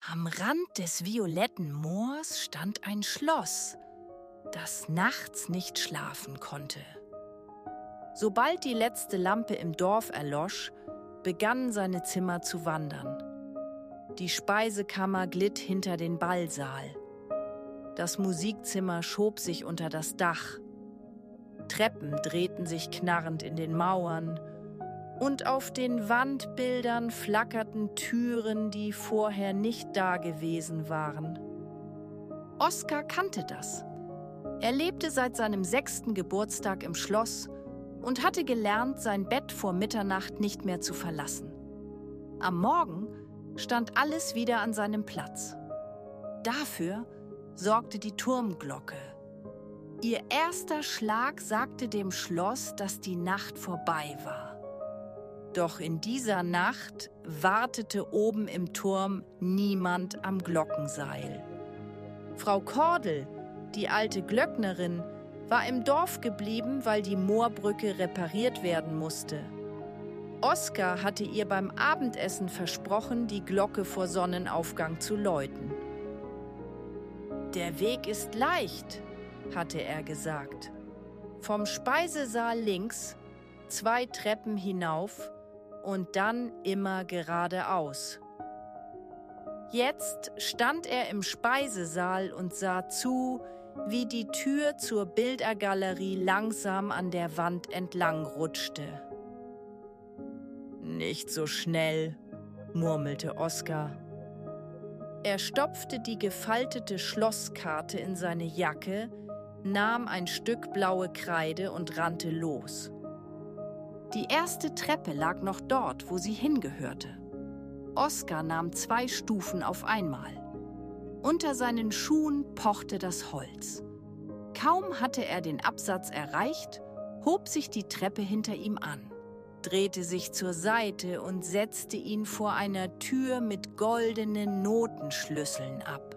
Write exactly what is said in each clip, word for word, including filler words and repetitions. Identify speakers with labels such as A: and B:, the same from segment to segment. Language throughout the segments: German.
A: Am Rand des violetten Moors stand ein Schloss, das nachts nicht schlafen konnte. Sobald die letzte Lampe im Dorf erlosch, begannen seine Zimmer zu wandern. Die Speisekammer glitt hinter den Ballsaal. Das Musikzimmer schob sich unter das Dach. Treppen drehten sich knarrend in den Mauern. Und auf den Wandbildern flackerten Türen, die vorher nicht dagewesen waren. Oskar kannte das. Er lebte seit seinem sechsten Geburtstag im Schloss und hatte gelernt, sein Bett vor Mitternacht nicht mehr zu verlassen. Am Morgen stand alles wieder an seinem Platz. Dafür sorgte die Turmglocke. Ihr erster Schlag sagte dem Schloss, dass die Nacht vorbei war. Doch in dieser Nacht wartete oben im Turm niemand am Glockenseil. Frau Kordel, die alte Glöcknerin, war im Dorf geblieben, weil die Moorbrücke repariert werden musste. Oskar hatte ihr beim Abendessen versprochen, die Glocke vor Sonnenaufgang zu läuten. »Der Weg ist leicht«, hatte er gesagt. Vom Speisesaal links, zwei Treppen hinauf und dann immer geradeaus. Jetzt stand er im Speisesaal und sah zu, wie die Tür zur Bildergalerie langsam an der Wand entlang rutschte. »Nicht so schnell«, murmelte Oskar. Er stopfte die gefaltete Schlosskarte in seine Jacke, nahm ein Stück blaue Kreide und rannte los. Die erste Treppe lag noch dort, wo sie hingehörte. Oskar nahm zwei Stufen auf einmal. Unter seinen Schuhen pochte das Holz. Kaum hatte er den Absatz erreicht, hob sich die Treppe hinter ihm an, drehte sich zur Seite und setzte ihn vor einer Tür mit goldenen Notenschlüsseln ab.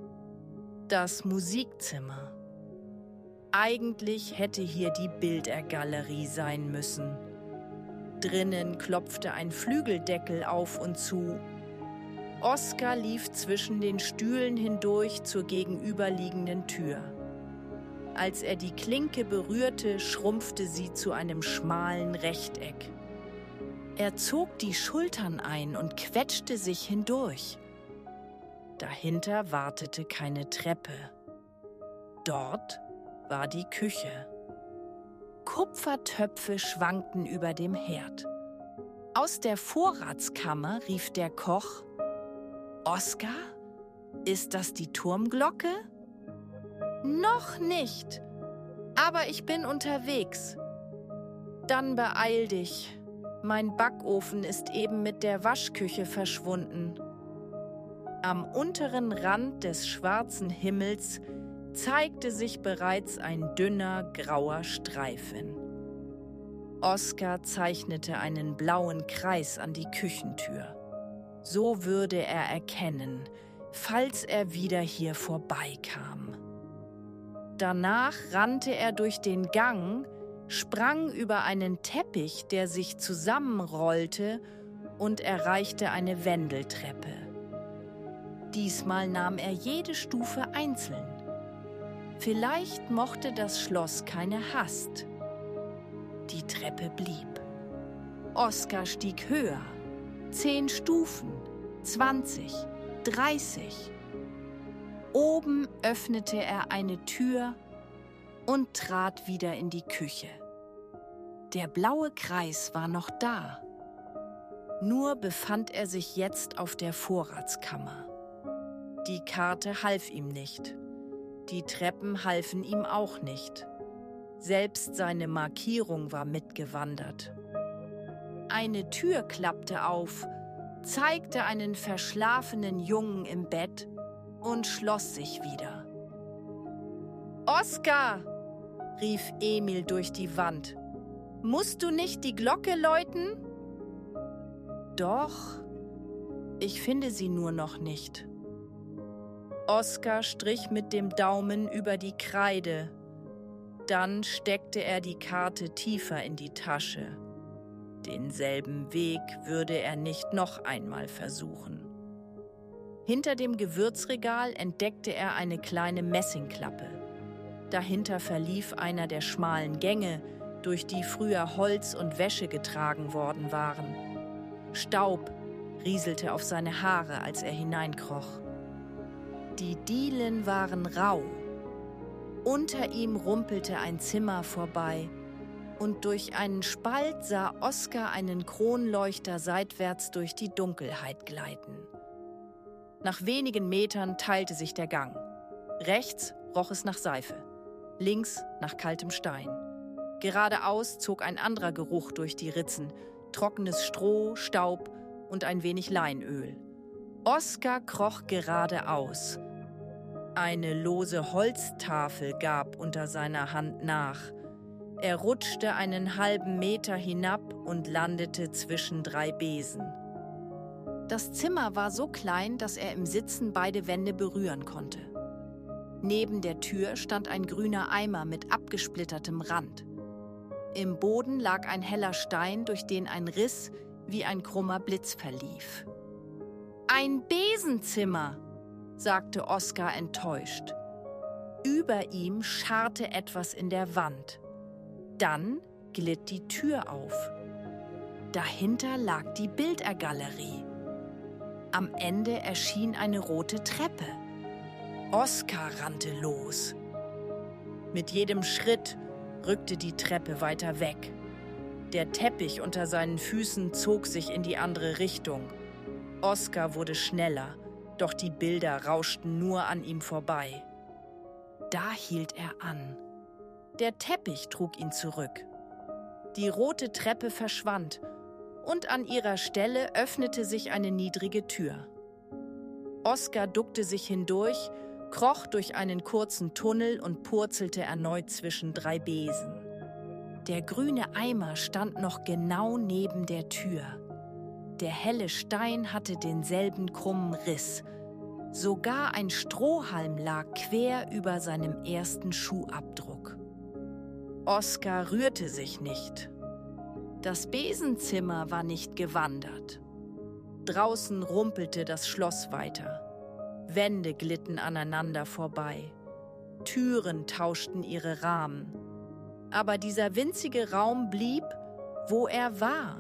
A: Das Musikzimmer. Eigentlich hätte hier die Bildergalerie sein müssen. Drinnen klopfte ein Flügeldeckel auf und zu. Oskar lief zwischen den Stühlen hindurch zur gegenüberliegenden Tür. Als er die Klinke berührte, schrumpfte sie zu einem schmalen Rechteck. Er zog die Schultern ein und quetschte sich hindurch. Dahinter wartete keine Treppe. Dort war die Küche. Kupfertöpfe schwankten über dem Herd. Aus der Vorratskammer rief der Koch: »Oskar, ist das die Turmglocke?« »Noch nicht, aber ich bin unterwegs.« »Dann beeil dich. Mein Backofen ist eben mit der Waschküche verschwunden.« Am unteren Rand des schwarzen Himmels zeigte sich bereits ein dünner, grauer Streifen. Oskar zeichnete einen blauen Kreis an die Küchentür. So würde er erkennen, falls er wieder hier vorbeikam. Danach rannte er durch den Gang, sprang über einen Teppich, der sich zusammenrollte, und erreichte eine Wendeltreppe. Diesmal nahm er jede Stufe einzeln. Vielleicht mochte das Schloss keine Hast. Die Treppe blieb. Oskar stieg höher. Zehn Stufen, zwanzig, dreißig. Oben öffnete er eine Tür und trat wieder in die Küche. Der blaue Kreis war noch da. Nur befand er sich jetzt auf der Vorratskammer. Die Karte half ihm nicht. Die Treppen halfen ihm auch nicht. Selbst seine Markierung war mitgewandert. Eine Tür klappte auf, zeigte einen verschlafenen Jungen im Bett und schloss sich wieder. »Oskar«, rief Emil durch die Wand, »musst du nicht die Glocke läuten?« »Doch, ich finde sie nur noch nicht.« Oskar strich mit dem Daumen über die Kreide. Dann steckte er die Karte tiefer in die Tasche. Denselben Weg würde er nicht noch einmal versuchen. Hinter dem Gewürzregal entdeckte er eine kleine Messingklappe. Dahinter verlief einer der schmalen Gänge, durch die früher Holz und Wäsche getragen worden waren. Staub rieselte auf seine Haare, als er hineinkroch. Die Dielen waren rau. Unter ihm rumpelte ein Zimmer vorbei, und durch einen Spalt sah Oskar einen Kronleuchter seitwärts durch die Dunkelheit gleiten. Nach wenigen Metern teilte sich der Gang. Rechts roch es nach Seife, links nach kaltem Stein. Geradeaus zog ein anderer Geruch durch die Ritzen, trockenes Stroh, Staub und ein wenig Leinöl. Oskar kroch geradeaus. Eine lose Holztafel gab unter seiner Hand nach. Er rutschte einen halben Meter hinab und landete zwischen drei Besen. Das Zimmer war so klein, dass er im Sitzen beide Wände berühren konnte. Neben der Tür stand ein grüner Eimer mit abgesplittertem Rand. Im Boden lag ein heller Stein, durch den ein Riss wie ein krummer Blitz verlief. »Ein Besenzimmer«, sagte Oskar enttäuscht. Über ihm scharrte etwas in der Wand. Dann glitt die Tür auf. Dahinter lag die Bildergalerie. Am Ende erschien eine rote Treppe. Oskar rannte los. Mit jedem Schritt rückte die Treppe weiter weg. Der Teppich unter seinen Füßen zog sich in die andere Richtung. Oskar wurde schneller, doch die Bilder rauschten nur an ihm vorbei. Da hielt er an. Der Teppich trug ihn zurück. Die rote Treppe verschwand und an ihrer Stelle öffnete sich eine niedrige Tür. Oskar duckte sich hindurch, kroch durch einen kurzen Tunnel und purzelte erneut zwischen drei Besen. Der grüne Eimer stand noch genau neben der Tür. Der helle Stein hatte denselben krummen Riss. Sogar ein Strohhalm lag quer über seinem ersten Schuhabdruck. Oskar rührte sich nicht. Das Besenzimmer war nicht gewandert. Draußen rumpelte das Schloss weiter. Wände glitten aneinander vorbei. Türen tauschten ihre Rahmen. Aber dieser winzige Raum blieb, wo er war.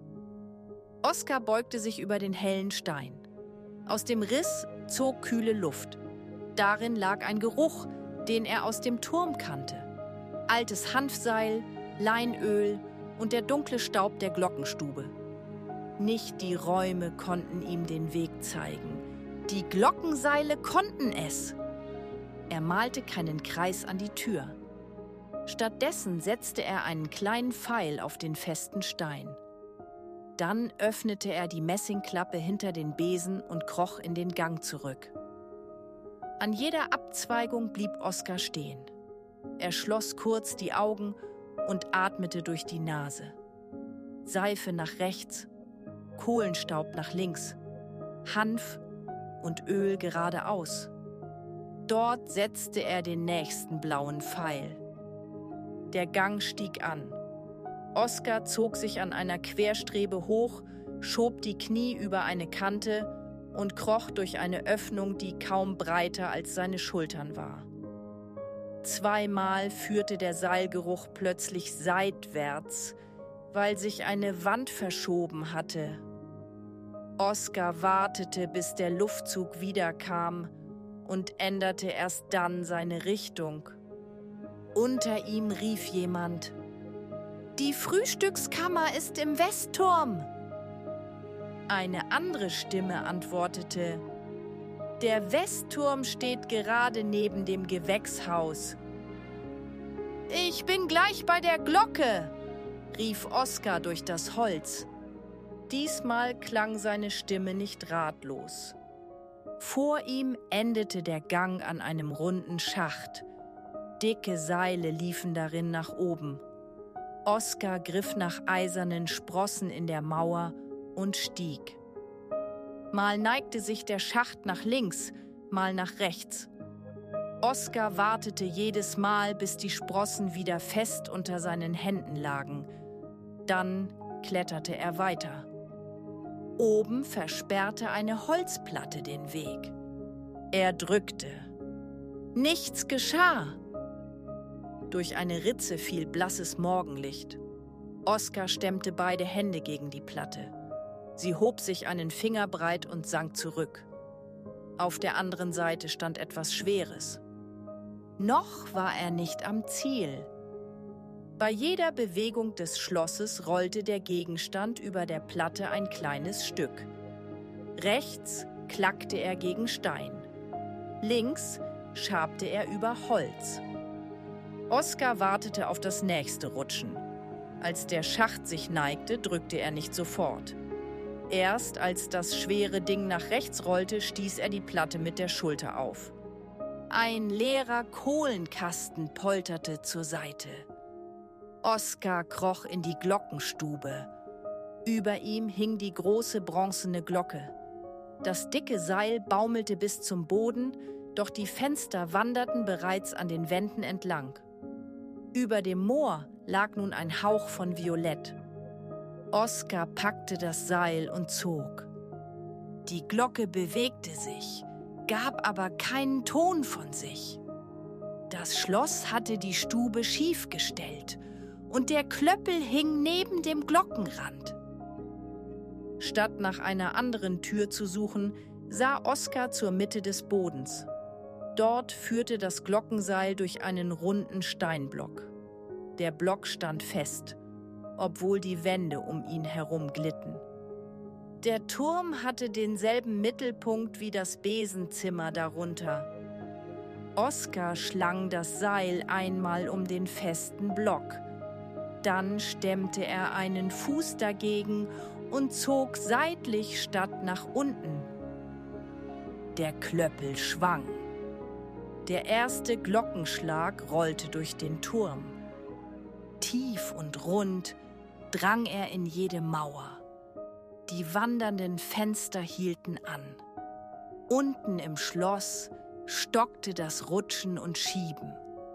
A: Oskar beugte sich über den hellen Stein. Aus dem Riss zog kühle Luft. Darin lag ein Geruch, den er aus dem Turm kannte. Altes Hanfseil, Leinöl und der dunkle Staub der Glockenstube. Nicht die Räume konnten ihm den Weg zeigen. Die Glockenseile konnten es. Er malte keinen Kreis an die Tür. Stattdessen setzte er einen kleinen Pfeil auf den festen Stein. Dann öffnete er die Messingklappe hinter den Besen und kroch in den Gang zurück. An jeder Abzweigung blieb Oskar stehen. Er schloss kurz die Augen und atmete durch die Nase. Seife nach rechts, Kohlenstaub nach links, Hanf und Öl geradeaus. Dort setzte er den nächsten blauen Pfeil. Der Gang stieg an. Oskar zog sich an einer Querstrebe hoch, schob die Knie über eine Kante und kroch durch eine Öffnung, die kaum breiter als seine Schultern war. Zweimal führte der Seilgeruch plötzlich seitwärts, weil sich eine Wand verschoben hatte. Oskar wartete, bis der Luftzug wiederkam und änderte erst dann seine Richtung. Unter ihm rief jemand: »Die Frühstückskammer ist im Westturm!« Eine andere Stimme antwortete: »Der Westturm steht gerade neben dem Gewächshaus.« »Ich bin gleich bei der Glocke«, rief Oskar durch das Holz. Diesmal klang seine Stimme nicht ratlos. Vor ihm endete der Gang an einem runden Schacht. Dicke Seile liefen darin nach oben. Oskar griff nach eisernen Sprossen in der Mauer und stieg. Mal neigte sich der Schacht nach links, mal nach rechts. Oskar wartete jedes Mal, bis die Sprossen wieder fest unter seinen Händen lagen. Dann kletterte er weiter. Oben versperrte eine Holzplatte den Weg. Er drückte. Nichts geschah. Durch eine Ritze fiel blasses Morgenlicht. Oskar stemmte beide Hände gegen die Platte. Sie hob sich einen Finger breit und sank zurück. Auf der anderen Seite stand etwas Schweres. Noch war er nicht am Ziel. Bei jeder Bewegung des Schlosses rollte der Gegenstand über der Platte ein kleines Stück. Rechts klackte er gegen Stein. Links schabte er über Holz. Oskar wartete auf das nächste Rutschen. Als der Schacht sich neigte, drückte er nicht sofort. Erst als das schwere Ding nach rechts rollte, stieß er die Platte mit der Schulter auf. Ein leerer Kohlenkasten polterte zur Seite. Oskar kroch in die Glockenstube. Über ihm hing die große bronzene Glocke. Das dicke Seil baumelte bis zum Boden, doch die Fenster wanderten bereits an den Wänden entlang. Über dem Moor lag nun ein Hauch von Violett. Oskar packte das Seil und zog. Die Glocke bewegte sich, gab aber keinen Ton von sich. Das Schloss hatte die Stube schief gestellt und der Klöppel hing neben dem Glockenrand. Statt nach einer anderen Tür zu suchen, sah Oskar zur Mitte des Bodens. Dort führte das Glockenseil durch einen runden Steinblock. Der Block stand fest, obwohl die Wände um ihn herum glitten. Der Turm hatte denselben Mittelpunkt wie das Besenzimmer darunter. Oskar schlang das Seil einmal um den festen Block. Dann stemmte er einen Fuß dagegen und zog seitlich statt nach unten. Der Klöppel schwang. Der erste Glockenschlag rollte durch den Turm. Tief und rund drang er in jede Mauer. Die wandernden Fenster hielten an. Unten im Schloss stockte das Rutschen und Schieben.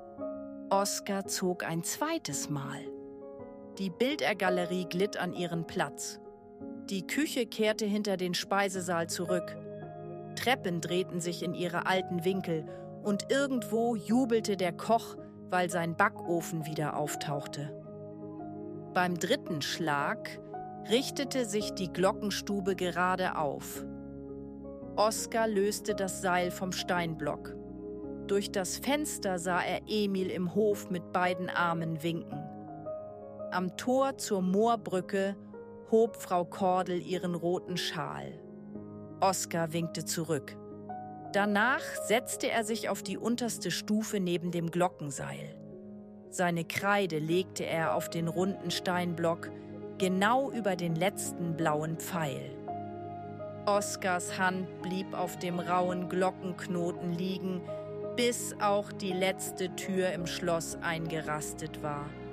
A: Oskar zog ein zweites Mal. Die Bildergalerie glitt an ihren Platz. Die Küche kehrte hinter den Speisesaal zurück. Treppen drehten sich in ihre alten Winkel und irgendwo jubelte der Koch, weil sein Backofen wieder auftauchte. Beim dritten Schlag richtete sich die Glockenstube gerade auf. Oskar löste das Seil vom Steinblock. Durch das Fenster sah er Emil im Hof mit beiden Armen winken. Am Tor zur Moorbrücke hob Frau Kordel ihren roten Schal. Oskar winkte zurück. Danach setzte er sich auf die unterste Stufe neben dem Glockenseil. Seine Kreide legte er auf den runden Steinblock, genau über den letzten blauen Pfeil. Oskars Hand blieb auf dem rauen Glockenknoten liegen, bis auch die letzte Tür im Schloss eingerastet war.